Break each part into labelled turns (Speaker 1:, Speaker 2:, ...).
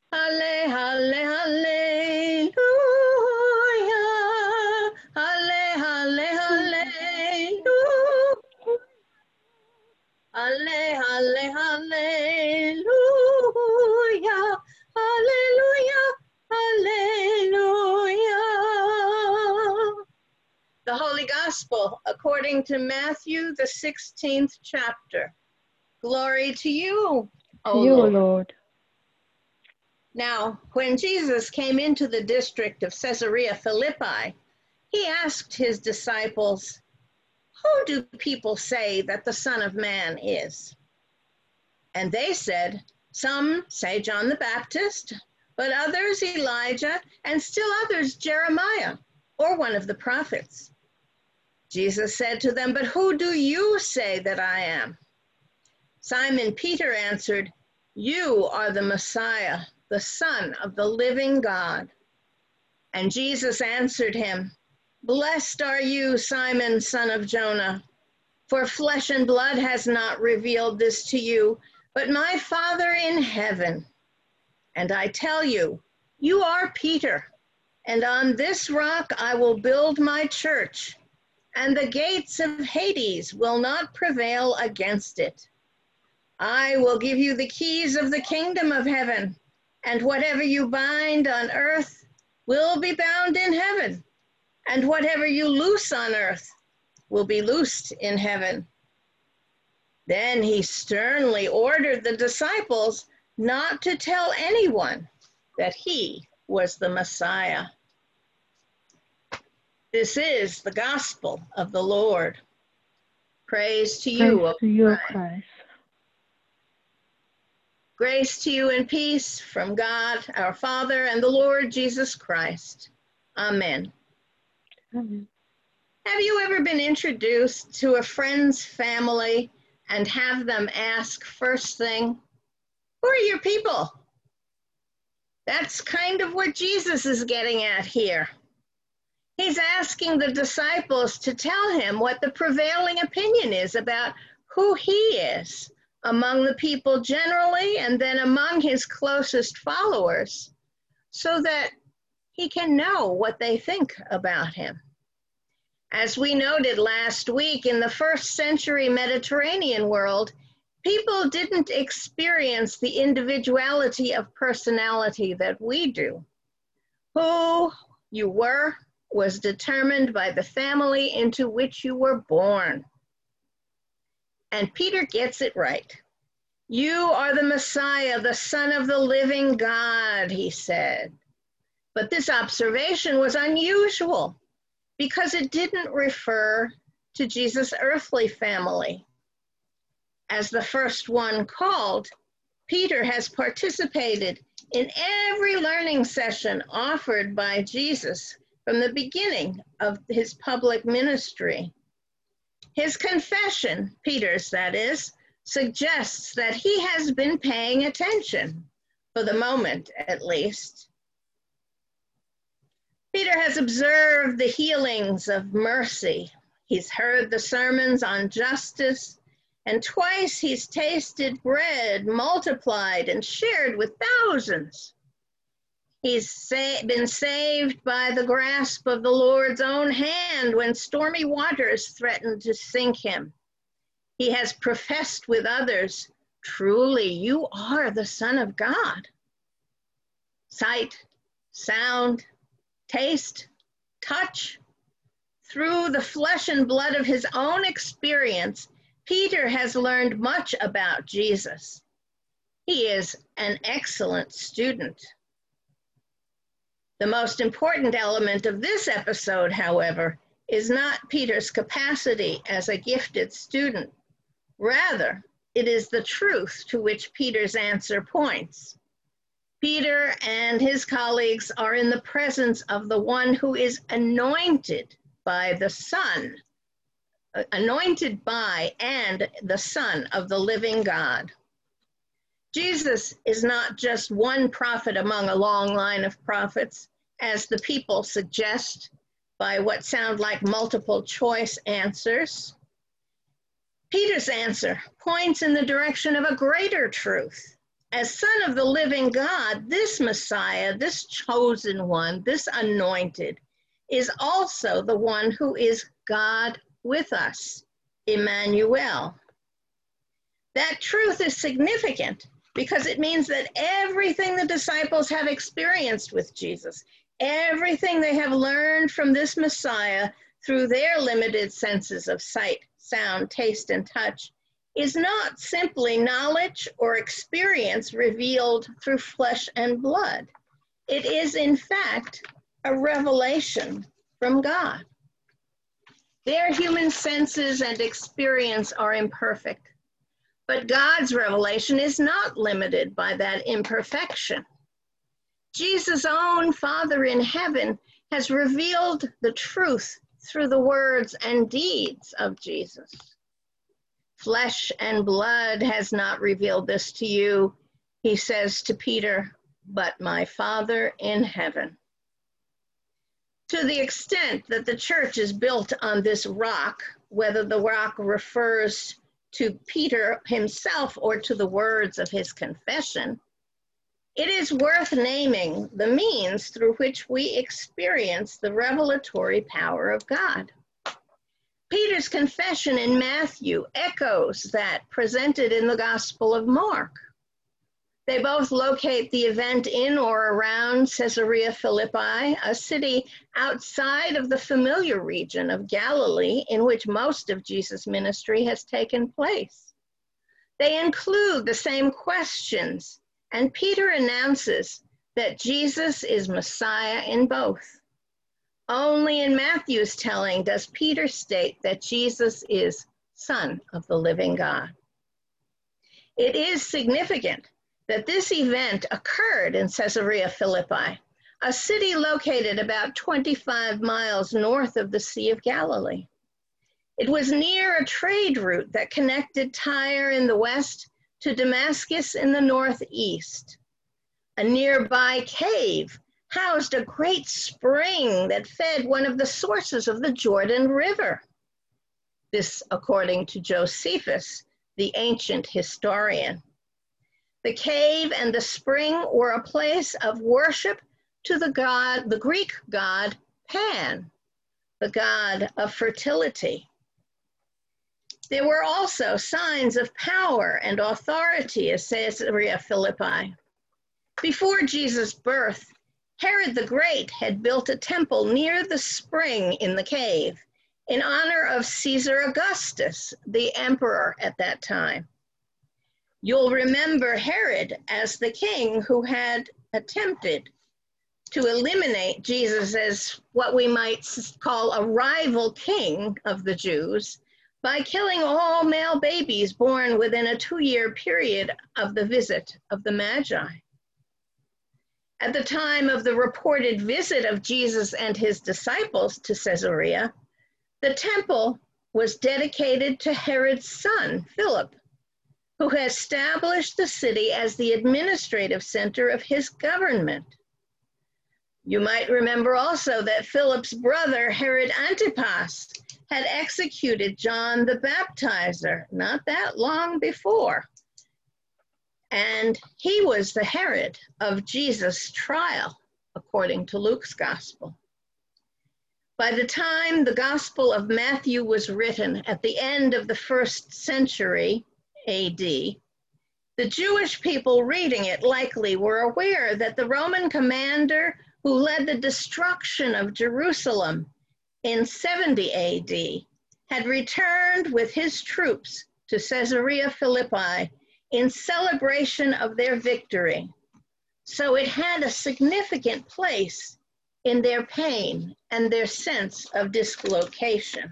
Speaker 1: Halle, halle, hallelujah. Halle, halle, hallelujah. Halle, halle, hallelujah. Hallelujah, hallelujah. The Holy Gospel according to Matthew, the 16th chapter. Glory to you,
Speaker 2: To
Speaker 1: O
Speaker 2: you,
Speaker 1: Lord.
Speaker 2: Lord.
Speaker 1: Now, when Jesus came into the district of Caesarea Philippi, he asked his disciples, "Who do people say that the Son of Man is?" And they said, "Some say John the Baptist, but others Elijah, and still others Jeremiah, or one of the prophets." Jesus said to them, "But who do you say that I am?" Simon Peter answered, "You are the Messiah, the Son of the living God." And Jesus answered him, "Blessed are you, Simon, son of Jonah, for flesh and blood has not revealed this to you, but my Father in heaven. And I tell you, you are Peter, and on this rock I will build my church, and the gates of Hades will not prevail against it. I will give you the keys of the kingdom of heaven, and whatever you bind on earth will be bound in heaven, and whatever you loose on earth will be loosed in heaven." Then he sternly ordered the disciples not to tell anyone that he was the Messiah. This is the gospel of the Lord. Praise to you,
Speaker 2: Praise
Speaker 1: O
Speaker 2: to you,
Speaker 1: Christ.
Speaker 2: Christ.
Speaker 1: Grace to you and peace from God, our Father, and the Lord Jesus Christ. Amen.
Speaker 2: Amen.
Speaker 1: Have you ever been introduced to a friend's family and have them ask first thing, "Who are your people?" That's kind of what Jesus is getting at here. He's asking the disciples to tell him what the prevailing opinion is about who he is among the people generally and then among his closest followers, so that he can know what they think about him. As we noted last week, in the first century Mediterranean world, people didn't experience the individuality of personality that we do. Who you were was determined by the family into which you were born. And Peter gets it right. "You are the Messiah, the Son of the living God," he said. But this observation was unusual because it didn't refer to Jesus' earthly family. As the first one called, Peter has participated in every learning session offered by Jesus from the beginning of his public ministry. His confession, Peter's that is, suggests that he has been paying attention, for the moment at least. Peter has observed the healings of mercy. He's heard the sermons on justice, and twice he's tasted bread multiplied and shared with thousands. He's been saved by the grasp of the Lord's own hand when stormy waters threatened to sink him. He has professed with others, "Truly, you are the Son of God." Sight, sound, taste, touch. Through the flesh and blood of his own experience, Peter has learned much about Jesus. He is an excellent student. The most important element of this episode, however, is not Peter's capacity as a gifted student. Rather, it is the truth to which Peter's answer points. Peter and his colleagues are in the presence of the one who is anointed by the Son, anointed by and the Son of the living God. Jesus is not just one prophet among a long line of prophets, as the people suggest by what sound like multiple choice answers. Peter's answer points in the direction of a greater truth. As Son of the living God, this Messiah, this chosen one, this anointed, is also the one who is God with us, Emmanuel. That truth is significant because it means that everything the disciples have experienced with Jesus, everything they have learned from this Messiah through their limited senses of sight, sound, taste, and touch, is not simply knowledge or experience revealed through flesh and blood. It is, in fact, a revelation from God. Their human senses and experience are imperfect, but God's revelation is not limited by that imperfection. Jesus' own Father in heaven has revealed the truth through the words and deeds of Jesus. Flesh and blood has not revealed this to you, he says to Peter, but my Father in heaven. To the extent that the church is built on this rock, whether the rock refers to Peter himself or to the words of his confession, it is worth naming the means through which we experience the revelatory power of God. Peter's confession in Matthew echoes that presented in the Gospel of Mark. They both locate the event in or around Caesarea Philippi, a city outside of the familiar region of Galilee in which most of Jesus' ministry has taken place. They include the same questions, and Peter announces that Jesus is Messiah in both. Only in Matthew's telling does Peter state that Jesus is Son of the living God. It is significant that this event occurred in Caesarea Philippi, a city located about 25 miles north of the Sea of Galilee. It was near a trade route that connected Tyre in the west to Damascus in the northeast. A nearby cave housed a great spring that fed one of the sources of the Jordan River. This, according to Josephus, the ancient historian. The cave and the spring were a place of worship to the Greek god Pan, the god of fertility. There were also signs of power and authority at Caesarea Philippi. Before Jesus' birth, Herod the Great had built a temple near the spring in the cave in honor of Caesar Augustus, the emperor at that time. You'll remember Herod as the king who had attempted to eliminate Jesus as what we might call a rival king of the Jews by killing all male babies born within a 2-year period of the visit of the Magi. At the time of the reported visit of Jesus and his disciples to Caesarea, the temple was dedicated to Herod's son, Philip, who had established the city as the administrative center of his government. You might remember also that Philip's brother, Herod Antipas, had executed John the Baptizer not that long before. And he was the Herod of Jesus' trial, according to Luke's gospel. By the time the Gospel of Matthew was written at the end of the 1st century AD, the Jewish people reading it likely were aware that the Roman commander who led the destruction of Jerusalem in 70 AD had returned with his troops to Caesarea Philippi in celebration of their victory. So it had a significant place in their pain and their sense of dislocation.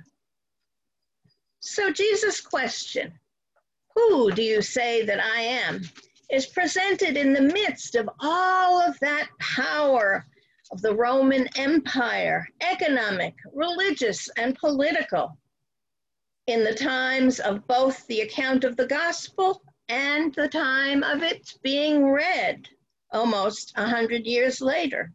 Speaker 1: So Jesus' question, "Who do you say that I am?" is presented in the midst of all of that power of the Roman Empire, economic, religious, and political, in the times of both the account of the gospel and the time of it being read almost 100 years later.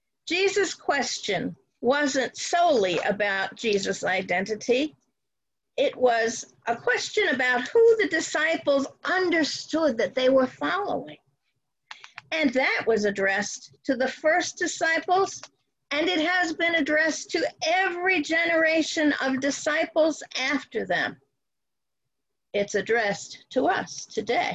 Speaker 1: Jesus' question wasn't solely about Jesus' identity. it was a question about who the disciples understood that they were following. And that was addressed to the first disciples, and it has been addressed to every generation of disciples after them. It's addressed to us today.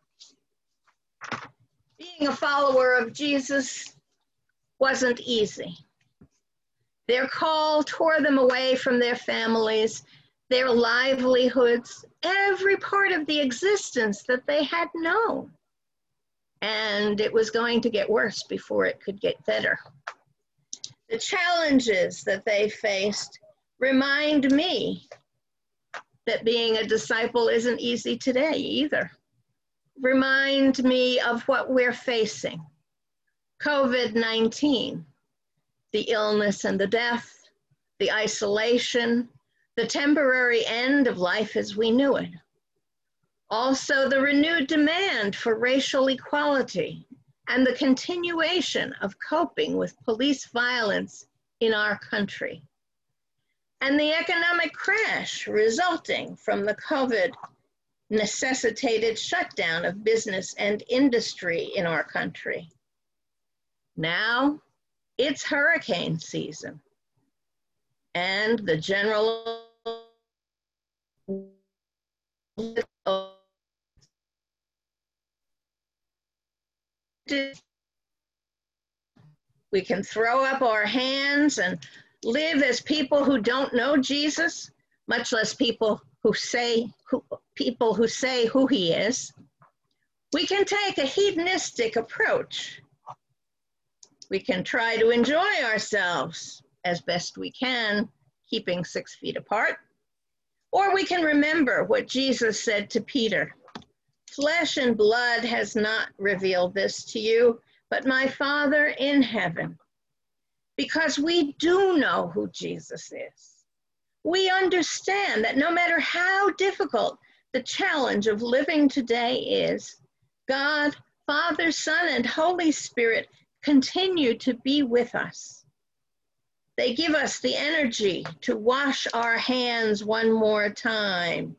Speaker 1: Being a follower of Jesus wasn't easy. Their call tore them away from their families, their livelihoods, every part of the existence that they had known. And it was going to get worse before it could get better. The challenges that they faced remind me that being a disciple isn't easy today either. Remind me of what we're facing. COVID-19, the illness and the death, the isolation, the temporary end of life as we knew it. Also, the renewed demand for racial equality and the continuation of coping with police violence in our country. And the economic crash resulting from the COVID necessitated shutdown of business and industry in our country. Now it's hurricane season, and the general we can throw up our hands and live as people who don't know Jesus, much less people who say who he is. We can take a hedonistic approach. We can try to enjoy ourselves as best we can, keeping 6 feet apart. Or we can remember what Jesus said to Peter, "Flesh and blood has not revealed this to you, but my Father in heaven." Because we do know who Jesus is. We understand that no matter how difficult the challenge of living today is, God, Father, Son, and Holy Spirit continue to be with us. They give us the energy to wash our hands one more time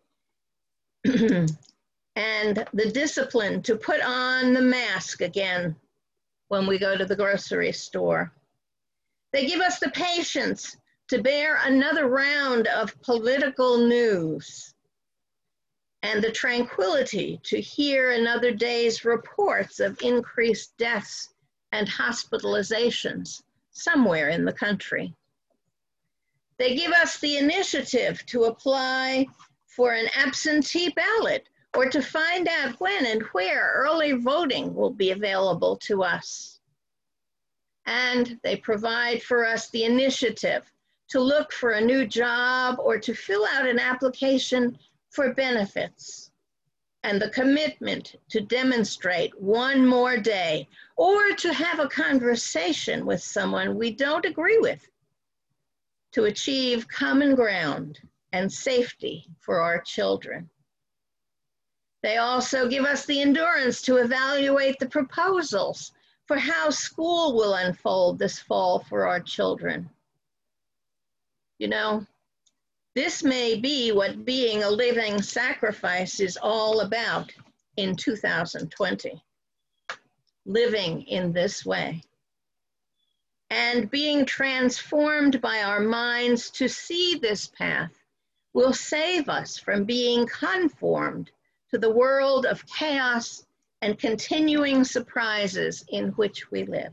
Speaker 1: and the discipline to put on the mask again when we go to the grocery store. They give us the patience to bear another round of political news and the tranquility to hear another day's reports of increased deaths and hospitalizations somewhere in the country. They give us the initiative to apply for an absentee ballot or to find out when and where early voting will be available to us. And they provide for us the initiative to look for a new job or to fill out an application for benefits, and the commitment to demonstrate one more day or to have a conversation with someone we don't agree with to achieve common ground and safety for our children. They also give us the endurance to evaluate the proposals for how school will unfold this fall for our children. You know, this may be what being a living sacrifice is all about in 2020, living in this way and being transformed by our minds to see this path will save us from being conformed to the world of chaos and continuing surprises in which we live.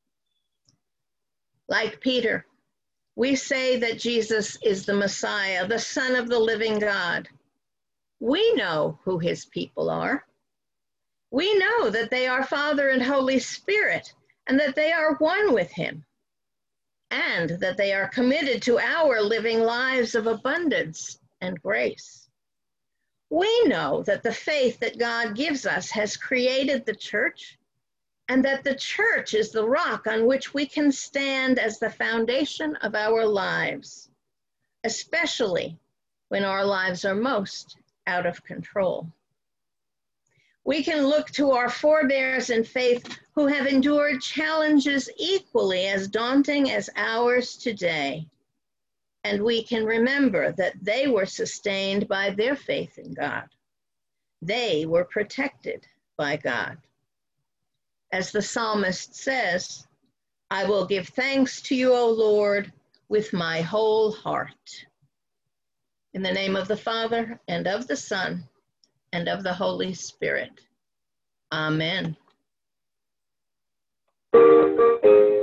Speaker 1: Like Peter, we say that Jesus is the Messiah, the Son of the living God. We know who his people are. We know that they are Father and Holy Spirit, and that they are one with him, and that they are committed to our living lives of abundance and grace. We know that the faith that God gives us has created the church, and that the church is the rock on which we can stand as the foundation of our lives, especially when our lives are most out of control. We can look to our forebears in faith who have endured challenges equally as daunting as ours today. And we can remember that they were sustained by their faith in God. They were protected by God. As the psalmist says, I will give thanks to you, O Lord, with my whole heart. In the name of the Father, and of the Son, and of the Holy Spirit. Amen.